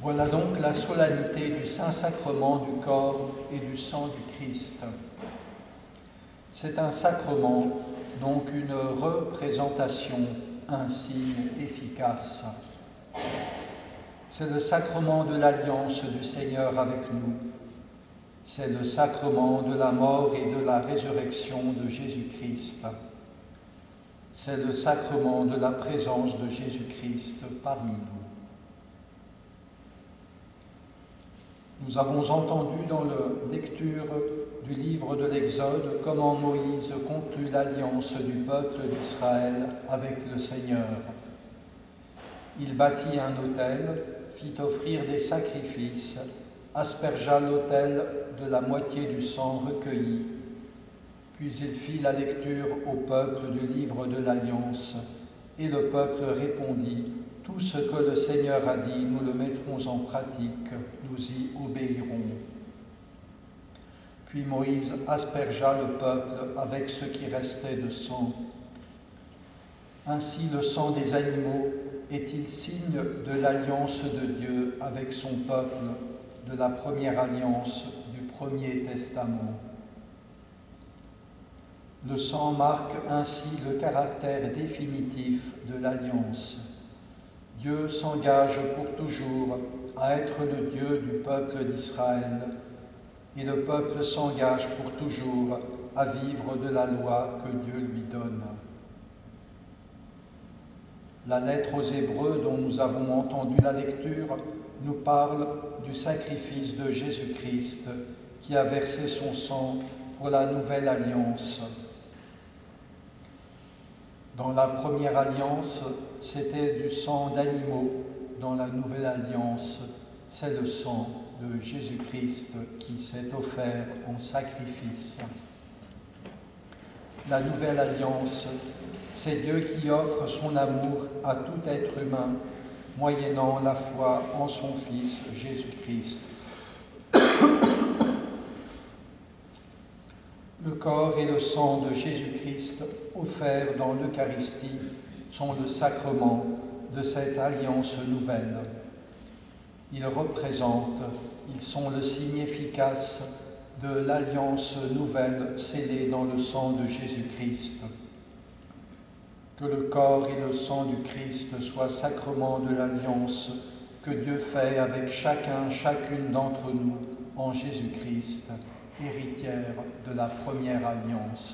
Voilà donc la solennité du Saint-Sacrement du corps et du sang du Christ. C'est un sacrement, donc une représentation, un signe efficace. C'est le sacrement de l'alliance du Seigneur avec nous. C'est le sacrement de la mort et de la résurrection de Jésus-Christ. C'est le sacrement de la présence de Jésus-Christ parmi nous. Nous avons entendu dans la lecture du livre de l'Exode comment Moïse conclut l'alliance du peuple d'Israël avec le Seigneur. Il bâtit un autel, fit offrir des sacrifices, aspergea l'autel de la moitié du sang recueilli, puis il fit la lecture au peuple du livre de l'Alliance, et le peuple répondit: « Tout ce que le Seigneur a dit, nous le mettrons en pratique, nous y obéirons. » Puis Moïse aspergea le peuple avec ce qui restait de sang. Ainsi le sang des animaux est-il signe de l'alliance de Dieu avec son peuple, de la première alliance du premier testament. Le sang marque ainsi le caractère définitif de l'alliance. Dieu s'engage pour toujours à être le Dieu du peuple d'Israël, et le peuple s'engage pour toujours à vivre de la loi que Dieu lui donne. La lettre aux Hébreux dont nous avons entendu la lecture nous parle du sacrifice de Jésus-Christ qui a versé son sang pour la nouvelle alliance. Dans la première alliance, c'était du sang d'animaux. Dans la nouvelle alliance, c'est le sang de Jésus-Christ qui s'est offert en sacrifice. La nouvelle alliance, c'est Dieu qui offre son amour à tout être humain, moyennant la foi en son Fils Jésus-Christ. Le corps et le sang de Jésus-Christ offerts dans l'Eucharistie sont le sacrement de cette alliance nouvelle. Ils représentent, ils sont le signe efficace de l'alliance nouvelle scellée dans le sang de Jésus-Christ. Que le corps et le sang du Christ soient sacrement de l'alliance que Dieu fait avec chacune d'entre nous en Jésus-Christ, héritière de la première alliance.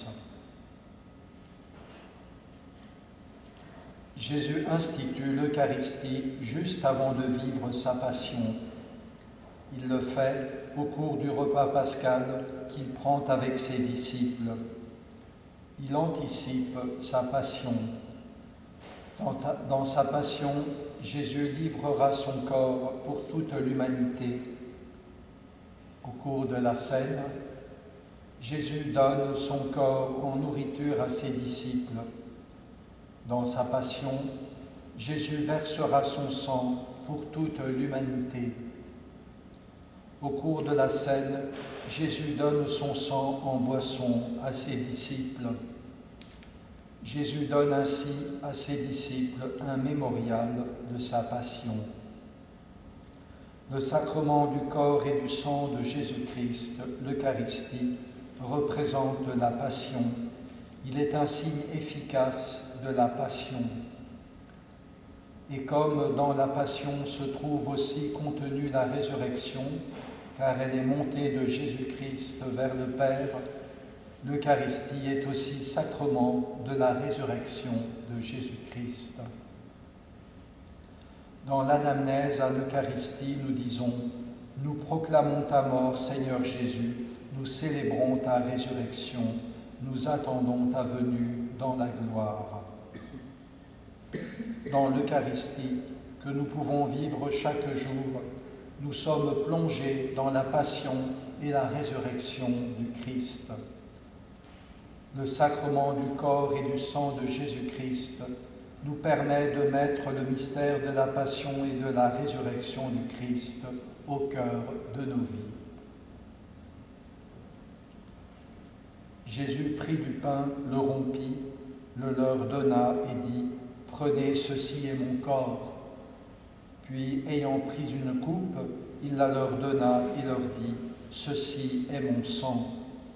Jésus institue l'Eucharistie juste avant de vivre sa passion. Il le fait au cours du repas pascal qu'il prend avec ses disciples. Il anticipe sa passion. Dans sa passion, Jésus livrera son corps pour toute l'humanité. Au cours de la scène, Jésus donne son corps en nourriture à ses disciples. Dans sa passion, Jésus versera son sang pour toute l'humanité. Au cours de la scène, Jésus donne son sang en boisson à ses disciples. Jésus donne ainsi à ses disciples un mémorial de sa passion. Le sacrement du corps et du sang de Jésus-Christ, l'Eucharistie, représente la passion. Il est un signe efficace de la passion. Et comme dans la passion se trouve aussi contenue la résurrection, car elle est montée de Jésus-Christ vers le Père, l'Eucharistie est aussi sacrement de la résurrection de Jésus-Christ. Dans l'anamnèse à l'Eucharistie, nous disons « Nous proclamons ta mort, Seigneur Jésus, nous célébrons ta résurrection, nous attendons ta venue dans la gloire. » Dans l'Eucharistie, que nous pouvons vivre chaque jour, nous sommes plongés dans la passion et la résurrection du Christ. Le sacrement du corps et du sang de Jésus-Christ nous permet de mettre le mystère de la passion et de la résurrection du Christ au cœur de nos vies. Jésus prit du pain, le rompit, le leur donna et dit « Prenez, ceci est mon corps ». Puis, ayant pris une coupe, il la leur donna et leur dit, « Ceci est mon sang. »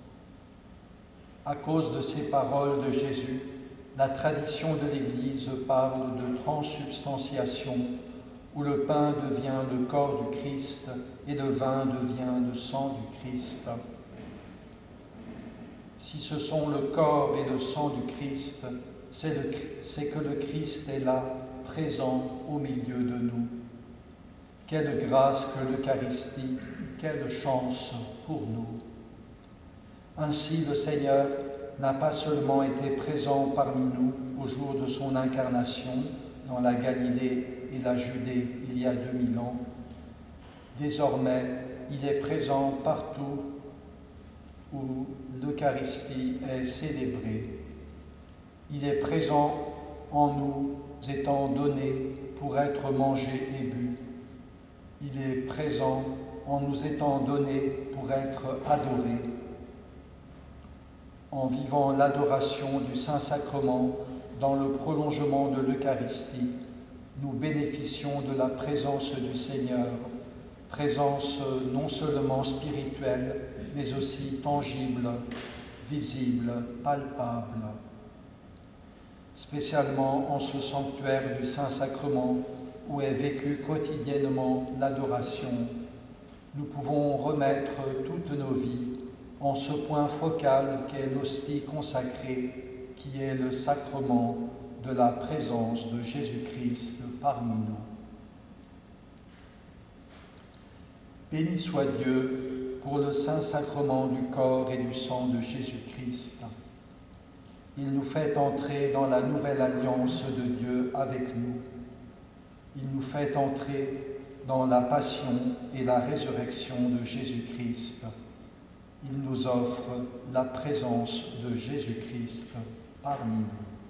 À cause de ces paroles de Jésus, la tradition de l'Église parle de transsubstantiation, où le pain devient le corps du Christ et le vin devient le sang du Christ. Si ce sont le corps et le sang du Christ, c'est que le Christ est là, présent au milieu de nous. Quelle grâce que l'Eucharistie, quelle chance pour nous. Ainsi le Seigneur n'a pas seulement été présent parmi nous au jour de son incarnation dans la Galilée et la Judée il y a 2000 ans. Désormais, il est présent partout où l'Eucharistie est célébrée. Il est présent en nous étant donné pour être mangé et bu. Il est présent en nous étant donné pour être adoré. En vivant l'adoration du Saint-Sacrement dans le prolongement de l'Eucharistie, nous bénéficions de la présence du Seigneur, présence non seulement spirituelle, mais aussi tangible, visible, palpable. Spécialement en ce sanctuaire du Saint-Sacrement où est vécue quotidiennement l'adoration, nous pouvons remettre toutes nos vies en ce point focal qu'est l'hostie consacrée, qui est le sacrement de la présence de Jésus-Christ parmi nous. Béni soit Dieu pour le Saint-Sacrement du corps et du sang de Jésus-Christ. Il nous fait entrer dans la nouvelle alliance de Dieu avec nous. Il nous fait entrer dans la passion et la résurrection de Jésus-Christ. Il nous offre la présence de Jésus-Christ parmi nous.